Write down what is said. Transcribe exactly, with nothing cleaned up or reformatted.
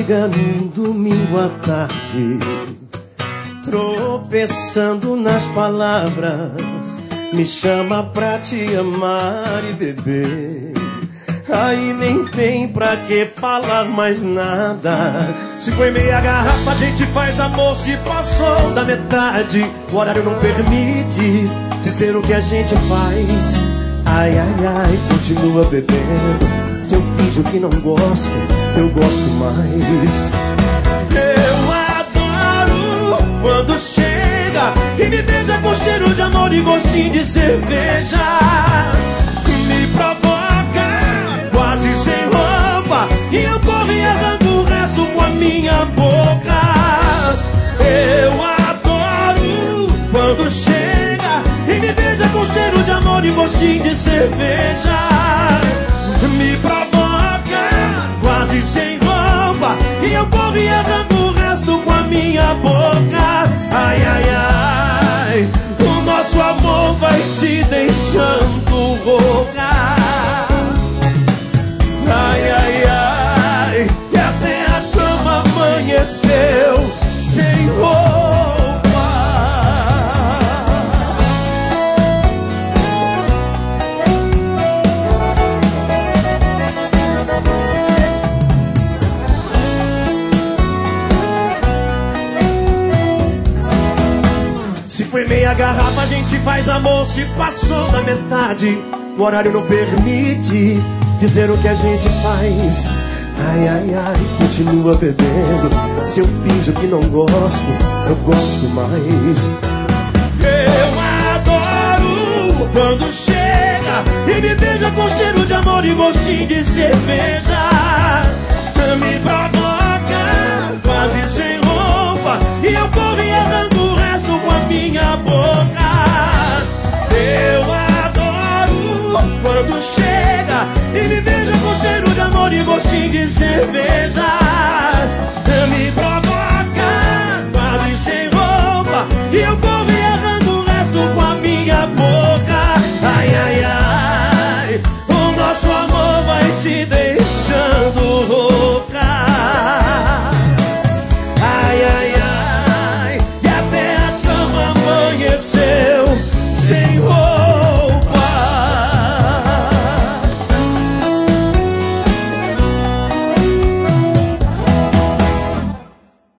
liga num domingo à tarde, tropeçando nas palavras, me chama pra te amar e beber. Aí nem tem pra que falar mais nada. Se foi meia garrafa, a gente faz amor. Se passou da metade, o horário não permite dizer o que a gente faz. Ai, ai, ai, continua bebendo. Se eu finjo que não gosto, eu gosto mais. Eu adoro quando chega e me beija com cheiro de amor e gostinho de cerveja. Me provoca quase sem roupa e eu corro e arranco o resto com a minha boca. Eu adoro quando chega e me beija com cheiro de amor e gostinho de cerveja. Me provoca quase sem roupa e eu corro e arranco o resto com a minha boca. Ai, ai, ai, o nosso amor vai te deixando rouca. Ai, ai, ai, e até a cama amanheceu sem roupa. Se foi meia garrafa, a gente faz amor. Se passou da metade, o horário não permite dizer o que a gente faz. Ai, ai, ai, continua bebendo. Se eu finjo que não gosto, eu gosto mais. Eu adoro quando chega e me beija com cheiro de amor e gostinho de cerveja. Me provoca quase sem roupa e eu corro e arranco o resto com a minha boca. Eu adoro quando chega e me beija com cheiro de amor e gostinho de cerveja. Me provoca quase sem roupa e eu